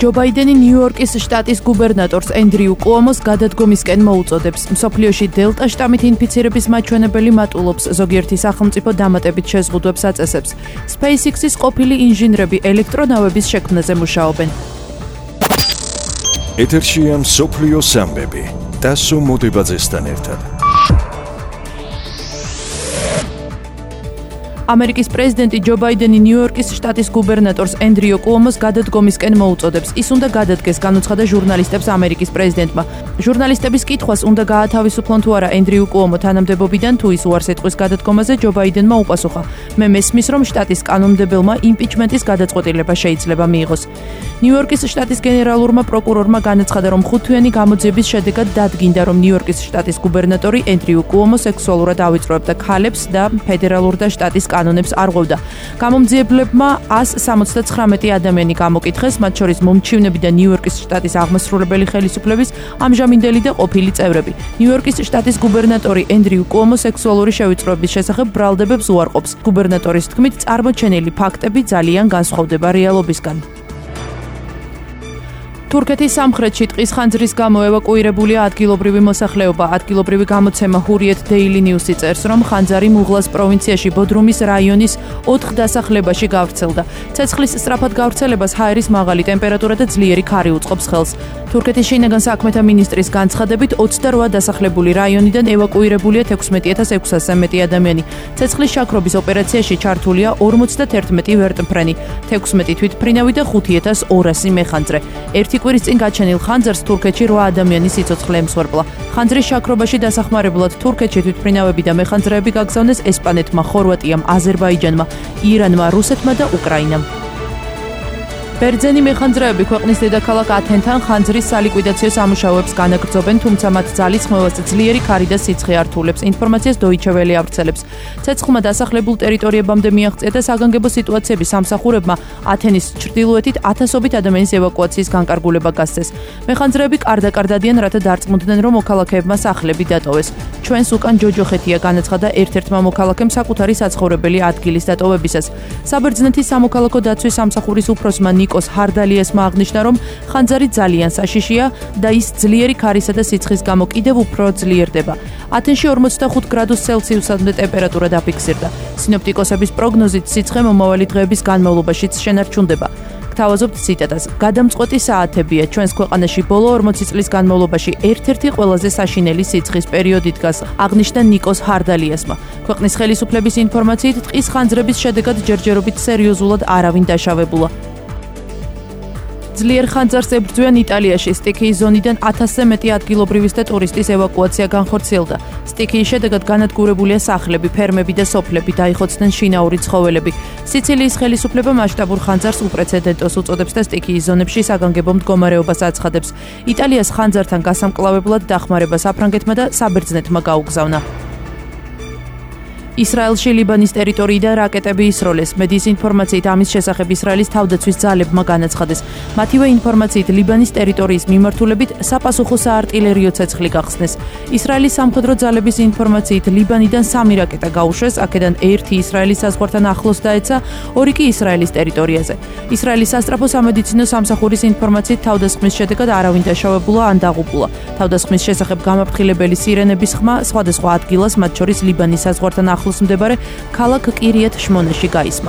ჯო ბაიდენი ნიუ-იორკის შტატის გუბერნატორს ენდრიუ კუომოს გადადგომისკენ მოუწოდებს. მსოფლიოში დელტა შტამით ინფიცირების მაჩვენებელი მატულობს, ზოგიერთი სახელმწიფო დამატებით შეზღუდვებს აწესებს. SpaceX-ის ყოფილი ინჟინრები ელექტრონავების შექმნაზე მუშაობენ. ეთერშია მსოფლიო სამბები. დასო მოდებაძესთან ერთად. ამერიკის პრეზიდენტი ჯო ბაიდენი ნიუ-იორკის შტატის გუბერნატორს ენდრიუ კუომოს გადადგომისკენ მოუწოდებს. ის უნდა გადადგეს, განუცხადა ჟურნალისტებს ამერიკის პრეზიდენტმა. ჟურნალისტების კითხვას უნდა გაათავისუფლონ თუ არა ენდრიუ კუომო თანამდებობიდან თუ ის უარს ეტყვის გადადგომაზე, ჯო ბაიდენმა უპასუხა: მე მესმის, რომ შტატის კანონმდებელმა იმპიჩმენტის გადაწყვეტილება შეიძლება მიიღოს. ნიუ-იორკის შტატის გენერალურმა პროკურორმა განაცხადა, რომ 5 თვიანი გამოძიების შედეგად დადგინდა, რომ ნიუ-იორკის შტატის გუბერნატორი ენდრიუ კუომო სექსუალურად ავიწროებდა ქალებს და ფედერალურ და შტატის კანონებს არ ღვევდა. გამომძიებლებმა 179 ადამიანი გამოკითხეს, მათ შორის მომჩივნები და ნიუ-იორკის შტატის აღმასრულებელი ხელისუფლების ამჟამინდელი და ყოფილი წევრები. ნიუ-იორკის შტატის გუბერნატორი ენდრიუ კუომო სექსუალური შევიწროების შესახებ ბრალდებებს უარყოფს. გუბერნატორის თქმით, წარმოჩენილი ფაქტები ძალიან განსხვავდება რეალობისგან. თურქეთის სამხრეთში ტყის ხანძრის გამო ევაკუირებულია ადგილობრივი მოსახლეობა. ადგილობრივი გამოცემა Hurriyet Daily News-ი წერს, რომ ხანძარი მუღლას პროვინციაში ბოდრუმის რაიონის 4 დასახლებაში გავრცელდა. ცეცხლის სწრაფად გავრცელებას ჰაერის მაღალი ტემპერატურა და ძლიერი ქარი უწყობს ხელს. თურქეთის შინაგან საქმეთა მინისტრის განცხადებით 28 დასახლებული რაიონიდან ევაკუირებულია 16600-ზე მეტი ადამიანი. ცეცხლის შაქრობის ოპერაციაში ჩართულია 51 ვერტმფრენი, 16 თვითმფრინავი და 5200 მეხანძრე. ერთი კვირის წინ გაჩენილ ხანძარს თურქეთში 8 ადამიანის სიცოცხლე ემსხვერპლა. ხანძრის შაქრობაში დასახმარებლად თურქეთში თვითმფრინავები და მეხანძრეები გაგზავნეს ესპანეთმა, ხორვატიამ, აზერბაიჯანმა, ირანმა, რუსეთმა და უკრაინამ. ბერძენი მეხანძრეები ქვეყნის დედაქალაქ ათენთან ხანძრის სალიკვიდაციო სამუშაოებს განაგრძობენ, თუმცა მათ ძალისხმევას ძლიერი ქარი და სიცხე ართულებს. ინფორმაციას Deutsche Welle ავრცელებს. ცეცხლმა დასახლებულ ტერიტორიებამდე მიაღწია და საგანგებო სიტუაციების სამსახურებმა ათენის ჩრდილოეთით ათასობით ადამიანის ევაკუაციის განკარგულება გასცეს. მეხანძრეები კარდაკარდადიან, რათა დარწმუნდნენ, რომ მოქალაქეებმა სახლები დატოვეს. ჩვენს უკან ჯოჯოხეთია, განაცხადა ერთ-ერთმა მოქალაქემ საკუთარი საცხოვრებელი ადგილის დატოვებისას. საბერძნეთის სამოქალაქო დაცვის სამსახურის უფროსმა ნიკოს ჰარდალიესმა აღნიშნა, რომ ხანძარი ძალიან საშიშია და ის ძლიერი ქარისა და სიცხის გამო კიდევ უფრო ძლიერდება. ათენში 45 გრადუს ცელსიუსამდე ტემპერატურა დაფიქსირდა. სინოპტიკოსების პროგნოზით სიცხე მომავალი დღეების განმავლობაშიც შენარჩუნდება. გთავაზობთ ციტატას: გადამწყვეტი საათებია, ჩვენს ქვეყანაში ბოლო 40 წლის განმავლობაში ერთ-ერთი ყველაზე საშინელი სიცხის პერიოდი დგას, აღნიშნა ნიკოს ჰარდალიესმა. ქვეყნის ხელისუფლების ინფორმაციით, ტყის ხანძრების შედეგად ჯერჯერობით სერიოზულად არავინ დაშავებულა. ძლიერ ხანძარს ებრძვიან იტალიაში. სტიქიის ზონიდან 1000-ზე მეტი ადგილობრივის და ტურისტის ევაკუაცია განხორციელდა. სტიქიის შედეგად განადგურებულია სახლები, ფერმები და სოფლები, დაიხოცნენ შინაური ცხოველები. სიცილიის ხელისუფლება მასშტაბურ ხანძარს უპრეცედენტოს უწოდებს და სტიქიის ზონებში საგანგებო მდგომარეობას აცხადებს. იტალიას ხანძართან გასამკლავებლად დახმარება საფრანგეთმა და საბერძნეთმა გაუგზავნა. ისრაელში ლიბანის ტერიტორიიდან რაკეტები ისროლეს. მედიის ინფორმაციით ამის შესახებ ისრაელის თავდაცვის ძალებმა განაცხადეს. მათივე ინფორმაციით ლიბანის ტერიტორიის მიმართულებით საპასუხო საარტილერიო ცეცხლი გახსნეს. ისრაელის სამხედრო ძალების ინფორმაციით ლიბანიდან 3 რაკეტა გაუშვეს, აქედან 1 ისრაელის საზღვართან ახლოს დაეცა, 2 კი ისრაელის ტერიტორიაზე. ისრაელის სასტრაფო სამედიცინო სამსახურის ინფორმაციით თავდასხმის შედეგად არავინ დაშავებულა ან დაღუპულა. თავდასხმის შესახებ გამაფრთხილებელი სირენების ხმა სხვადასხვა ადგილას, მათ შორის ლიბანის საზღვართან ახლოს მდებარე ქალაქ კირიათ შმონეში გაისმა.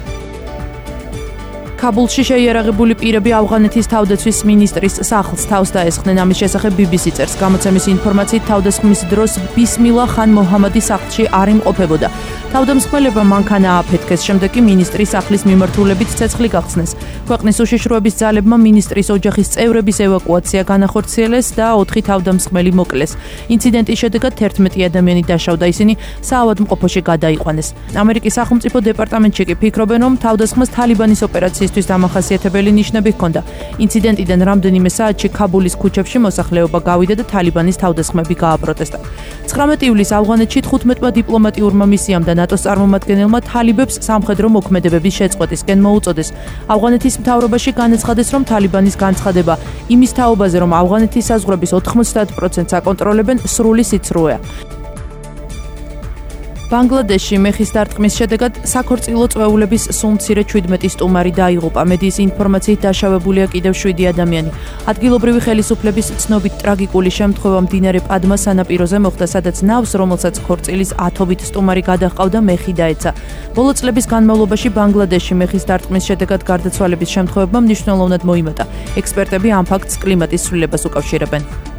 კაბულში შეიარაღებული პირები ავღანეთის თავდაცვის მინისტრის სახლს თავს დაესხნენ. ამის შესახებ BBC წერს. გამოცემის ინფორმაციით თავდასხმის დროს ბისმილა ხან მოჰამადის სახლში არ იმყოფებოდა. თავდამსხმელებმა მანქანა ააფეთქეს, შემდეგ კი მინისტრის სახლის მიმართულებით ცეცხლი გახსნეს. ქვეყნის უშიშროების ძალებმა მინისტრის ოჯახის წევრების ევაკუაცია განახორციელეს და 4 თავდამსხმელი მოკლეს. ინციდენტის შედეგად 11 ადამიანი დაშავდა, ისინი საავადმყოფოში გადაიყვანეს. ამერიკის სახელმწიფო დეპარტამენტში კი ფიქრობენ, რომ თავდასხმას თალიბანის ოპერაციისთვის დამახასიათებელი ნიშნები ჰქონდა. ინციდენტიდან რამდენიმე საათში ქაბულის ქუჩებში მოსახლეობა გავიდა და თალიბანის თავდასხმები გააპროტესტა. 19 ივლისს ავღანეთში 15-მა დიპლომატიურმა მისიამ და ნატოს წარმომადგენელმა თალიბებს სამხედრო მოქმედებების შეწყვეტისკენ მოუწოდეს. ავღანეთის მთავრობაში განაცხადეს, რომ თალიბანის განცხადება იმის თაობაზე, რომ ავღანეთის საზღვრების 90%-ს აკონტროლებენ, სრული სიცრუეა. ბანგლადეშში მეხის დარტყმის შედეგად საქორწილო წვეულების სულ მცირე 17 სტუმარი დაიღუპა. მედიის ინფორმაციით დაშავებულია კიდევ 7 ადამიანი. ადგილობრივი ხელისუფლების ცნობით ტრაგიკული შემთხვევა მდინარე პადმას სანაპიროზე მოხდა, სადაც ნავს, რომელსაც ქორწილის 10-ობით სტუმარი გადაჰყავდა, მეხი დაეცა. ბოლო წლების განმავლობაში ბანგლადეშში მეხის დარტყმის შედეგად გარდაცვალების შემთხვევებმა მნიშვნელოვნად მოიმატა. ექსპერტები ამ ფაქტს კლიმატის ცვლილებას უკავშირებენ.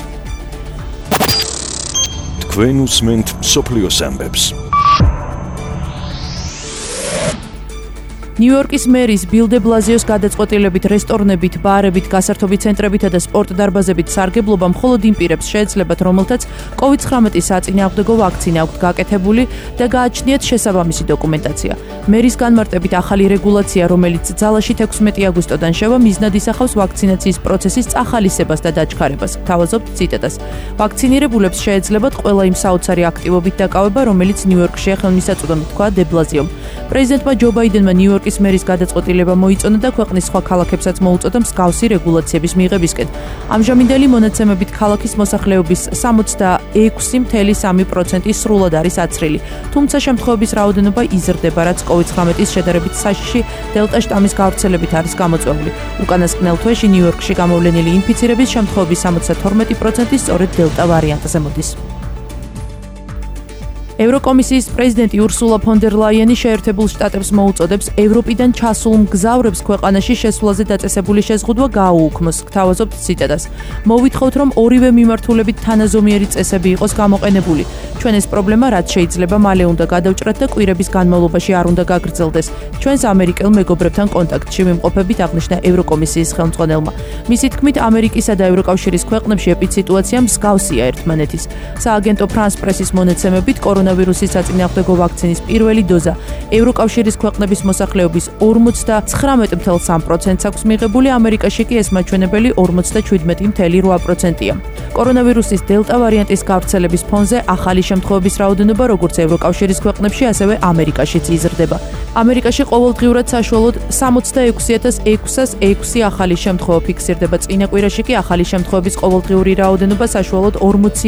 თქვენ უსმენთ მსოფლიოს ამბებს. ნიუ-იორკის მერის ბილ დე ბლაზიოს გადაწყვეტილებით რესტორნებით, ბარებით, გასართობი ცენტრებითა და სპორტ დარბაზებით სარგებლობა მხოლოდ იმ პირებს შეეძლებათ, რომელთაც COVID-19 საწინააღმდეგო ვაქცინა აქვთ გაკეთებული და გააჩნიათ შესაბამისი დოკუმენტაცია. მერის განმარტებით ახალი რეგულაცია, რომელიც ძალაში 16 აგვისტოდან შევა, მიზნად ისახავს ვაქცინაციის პროცესის წახალისებას და დაჩქარებას. თავაზობთ ციტატას. ვაქცინირებულებს შეეძლებათ ყველა იმ საოცარი აქტივობით დაკავება, რომელიც ნიუ-იორკში ხელმისაწვდომი, თქვა დე ბლაზიომ. პრეზიდენტმა ჯო ბაიდენმა ნიუ-იორკის მერის გადაწყვეტილება მოიწონა და ქვეყნის სხვა ქალაქებსაც მოუწოდა მსგავსი რეგულაციების მიღებისკენ. ამჟამინდელი მონაცემებით ქალაქის მოსახლეობის 66.3% სრულად არის აცრილი. თუმცა შემთხვევების რაოდენობა იზრდება, რაც COVID-19 შედარებით საშიში დელტა შტამის გავრცელებით არის გამოწვეული. უკანასკნელ თვეში ნიუ-იორკში გამოვლენილი ინფიცირების შემთხვევების 72% სწორედ დელტა ვარიანტზე მოდის. ევროკომისიის პრეზიდენტი ურსულა ფონ დერ ლაიენი შეერთებულ შტატებს მოუწოდებს ევროპიდან ჩასულ მგზავრებს ქვეყანაში შესვლაზე დაწესებული შეზღუდვა გააუქმოს. გთავაზობთ ციტატას. მოვითხოვთ, რომ ორივე მიმართულებით თანაზომიერი წესები იყოს გამოყენებული. ჩვენ ეს პრობლემა რაც შეიძლება მალე უნდა გადავჭრათ და კვირების განმავლობაში არ უნდა გაგრძელდეს. ჩვენს ამერიკელ მეგობრებთან კონტაქტში ვიმყოფებით, აღნიშნა ევროკომისიის ხელმძღვანელმა. მისი თქმით, ამერიკისა და ევროკავშირის ქვეყნებში ეპიდსიტუაცია მსგავსია ერთმანეთის. სააგენტო ფრანს პრესის მონაცემებით კორონავირუსის საწინააღმდეგო ვაქცინის პირველი დოზა ევროკავშირის ქვეყნების მოსახლეობის 49.3%-ს აქვს მიღებული, ამერიკაში კი ეს მაჩვენებელი 47.8%-ია. კორონავირუსის დელტა ვარიანტის გავრცელების ფონზე ახალი შემთხვევების რაოდენობა როგორც ევროკავშირის ქვეყნებში, ასევე ამერიკაშიც იზრდება. ამერიკაში ყოველდღიურად საშუალოდ 66,606 ახალი შემთხვევა ფიქსირდება. წინა კვირაში კი ახალი შემთხვევების ყოველდღიური რაოდენობა საშუალოდ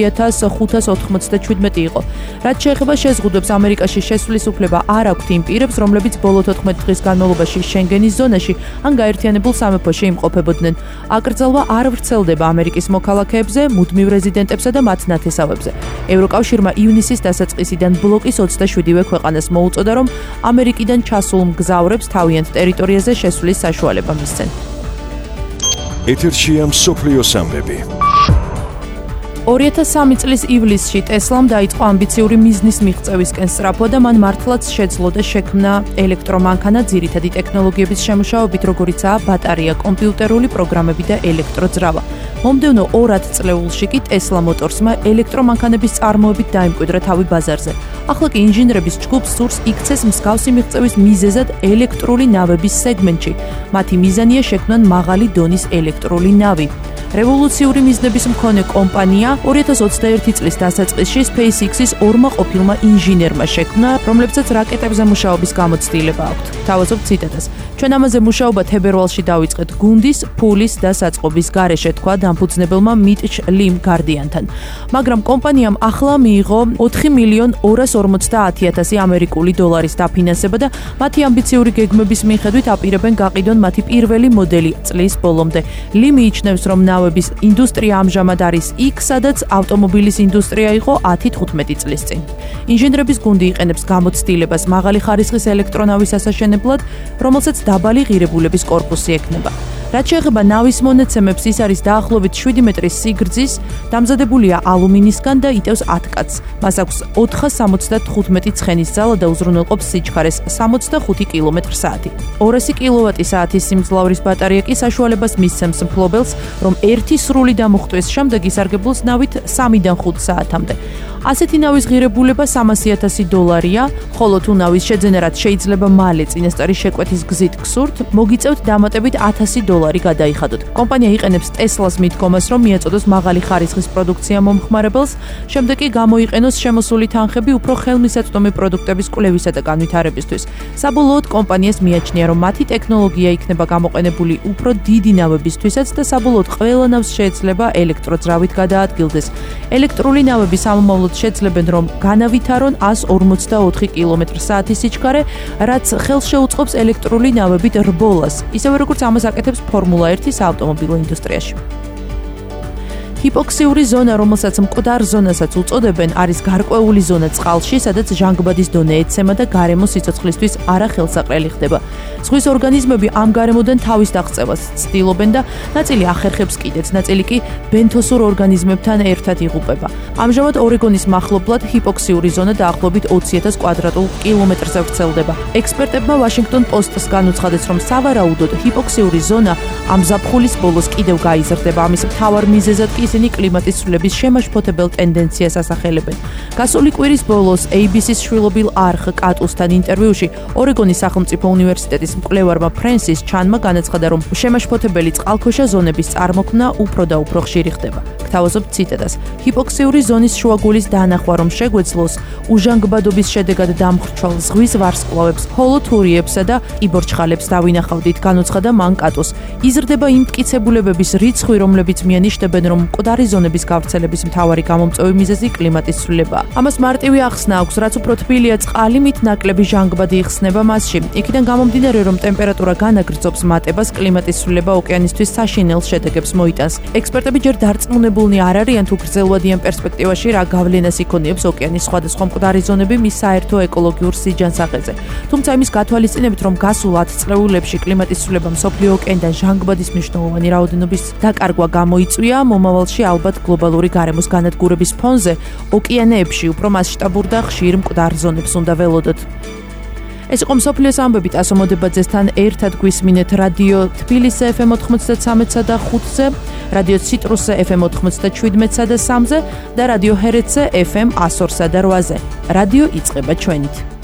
40,597 იყო. რაც შეეხება შეზღუდვებს, ამერიკაში შესვლის უფლება არ აქვთ იმ პირებს, რომლებიც ბოლო 14 დღის განმავლობაში შენგენის ზონაში ან გაერთიანებულ სამეფოში იმყოფებოდნენ. აკრძალვა არ ვრცელდება ამერიკის მოქალაქეებზე, მუდმივ რეზიდენტებსა და მათ ნათესავებზე. ევროკავშირმა ივნისის დასაწყისიდან ბლოკის 27-ვე ქვეყანას მოუწოდა, რომ ამერიკიდან ჩასულ მგზავრებს თავიანთ ტერიტორიაზე შესვლის საშუალება მისცენ. ეთერშია მსოფლიოს ამბები. 2003 წლის ივლისში ტესლამ დაიწყო ამბიციური მიზნის მიღწევისკენ სწრაფვა და მან მართლაც შეძლო და შექმნა ელექტრომანქანა ძირითადი ტექნოლოგიების შემუშავებით, როგორიცაა ბატარეა, კომპიუტერული პროგრამები და ელექტროძრავა. მომდევნო 2 წლეულში კი ტესლა მოტორსმა ელექტრომანქანების წარმოებით დაიმკვიდრა თავი ბაზარზე. ახლა კი ინჟინრების ჯგუფს სურს იქცეს მსგავსი მიღწევის მიზეზად ელექტრული ნავების სეგმენტში. მათი მიზანია შექმნან მაღალი დონის ელექტრული ნავი. რევოლუციური მიზნების მქონე კომპანია 2021 წლის დასაწყისში SpaceX-ის ორმა ყოფილმა ინჟინერმა შექმნა, რომლებსაც რაკეტებზე მუშაობის გამოცდილება აქვთ. თავაზობ ციტატას. ჩვენ ამაზე მუშაობა თებერვალში დავიწყეთ გუნდის, ფულის და საწყობის გარეშე, თქვა დამფუძნებელმა მიტჩ ლიმ გარდიანთან. მაგრამ კომპანიამ ახლა მიიღო 4,250,000 ამერიკული დოლარის დაფინანსება და მათი ამბიციური გეგმების მიხედვით აპირებენ გაყიდონ მათი პირველი მოდელი წლის ბოლომდე. ლი მიიჩნევს, რომ ნავების ინდუსტრია ამჟამად არის იქ, სადაც ავტომობილის ინდუსტრია იყო 10-15 წლის წინ. ინჟინრების გუნდი იყენებს გამოცდილებას მაღალი ხარისხის ელექტრონავის ასაშენებლად, რომელსაც დაბალი ღირებულების корпуსი ექნება. რაც შეეხება ნავის მონაცემებს, ის არის დაახლოებით 7 მეტრის სიგრძის, დამზადებულია ალუმინისგან და იტევს 10 კაცს. მას აქვს 475 ცხენის ძალა და უზრუნველყოფს სიჩქარეს 65 კმ/სთ. 200 კილოვატი-საათის სიმძლავრის ბატარეა კი საშუალებას მისცემს მფლობელს, რომ ერთი სრული დამუხტვის შემდეგ ისარგებლოს ნავით 3-დან 5 საათამდე. ასეთი ნავის ღირებულება $300,000-ია, ხოლო თუ ნავის შეძენა რაც შეიძლება მალე წინასწარი შეკვეთის გზით გსურთ, მოგიწევთ დამატებით $100 გადაიხადოთ. კომპანია იყენებს ტესლას მიდგომას, რომ მიაწოდოს მაღალი ხარისხის პროდუქცია მომხმარებელს, შემდეგ კი გამოიყენოს შემოსული თანხები უფრო ხელმისაწვდომი პროდუქტების კვლევისა და განვითარებისთვის. საბოლოოდ კომპანიას მიაჩნია, რომ მათი ტექნოლოგია იქნება გამოყენებული უფრო დიდი ნავებისთვისაც და საბოლოოდ ყველა ნავს შეიძლება ელექტროძრავით გადაადგილდეს. ელექტრული ნავები სამომავლო სამომავლოდ შეძლებენ, რომ განავითარონ 144 კმ/სთ სიჩქარე, რაც ხელს შეუწყობს ელექტრული ნავებით რბოლას, ისევე როგორც ამას აკეთებს ფორმულა 1 საავტომობილო ინდუსტრიაში. ჰიპოქსიური ზონა, რომელსაც მკვდარ ზონასაც უწოდებენ, არის გარკვეული ზონა წყალში, სადაც ჟანგბადის დონე ეცემა და გარემო სიცოცხლისთვის არახელსაყრელი ხდება. ზღვის ორგანიზმები ამ გარემოდან თავის დაღწევას ცდილობენ და ნაწილი ახერხებს კიდეც, ნაწილი კი ბენთოსურ ორგანიზმებთან ერთად იღუპება. ამჟამად ორეგონის მახლობლად ჰიპოქსიური ზონა დაახლოებით 20,000 კვადრატულ კილომეტრზე ვრცელდება. ექსპერტებმა Washington Post-ს განუცხადეს, რომ სავარაუდოდ ჰიპოქსიური ზონა ამ ზაფხულის ბოლოს კიდევ გაიზრდება. ამის მთავარ მიზეზად კი ისინი კლიმატის ცვლილების შემაშფოთებელ ტენდენციას ასახელებენ. გასული კვირის ბოლოს ABC-ს შვილობილ არხ კატუსთან ინტერვიუში ორეგონის სახელმწიფო უნივერსიტეტის მკვლევარმა ფრენსის ჩანმა განაცხადა, რომ შემაშფოთებელი წყალქვეშა ზონების წარმოქმნა უფრო და უფრო ხშირი ხდება. გთავაზობთ ციტატას. ჰიპოქსიური ზონის შუაგულის დანახვა, რომ შეგვეძლოს უჟანგბადობის შედეგად დამხრჩვალ ზღვის ვარსკვლავებს, ჰოლოთურიებსა და კიბორჩხალებს დავინახავდით, განუცხადა მან კატუს. იზრდება იმ მტკიცებულებების რიცხვი, რომლებიც მიანიშნებენ, რომ მკვდარი ზონების გავრცელების მთავარი გამომწვევი მიზეზი კლიმატის ცვლილებაა. ამას მარტივი ახსნა აქვს, რაც უფრო თბილია წყალი, მით ნაკლები ჟანგბადი იხსნება მასში. იქიდან გამომდინარე, რომ ტემპერატურა განაგრძობს მატებას, კლიმატის ცვლილება ოკეანისთვის საშინელ შედეგებს მოიტანს. ექსპერტები ჯერ დარწმუნებულნი არ არიან, თუ გრძელვადიან პერსპექტივაში რა გავლენას იქონიებს ოკეანის სხვადასხვა მკვდარი ზონები მის საერთო ეკოლოგიურ სიჯანსაღეზე. თუმცა იმის გათვალისწინებით, რომ გასულ 10 წლეულებში კლიმატის ცვლილება მსოფლიო ოკეანიდან ჟანგბადის მნიშვნელოვანი რაოდენობის დაკარგვა გამოიწვია, მომავალში ალბათ გლობალური გარემოს განადგურების ფონზე ოკეანეებში უფრო მასშტაბურ და ხშირ მკვდარ ზონებს უნდა ველოდოთ. ეს იყო მსოფლიოს ამბები ტასო მოდებაძესთან ერთად გვისმინეთ რადიო თბილისზე FM 93-სა და 5-ზე, რადიო ციტრუსზე FM 97-სა და 3-ზე და რადიო ჰერეთზე FM 102-სა და 8-ზე. რადიო იწყება ჩვენით.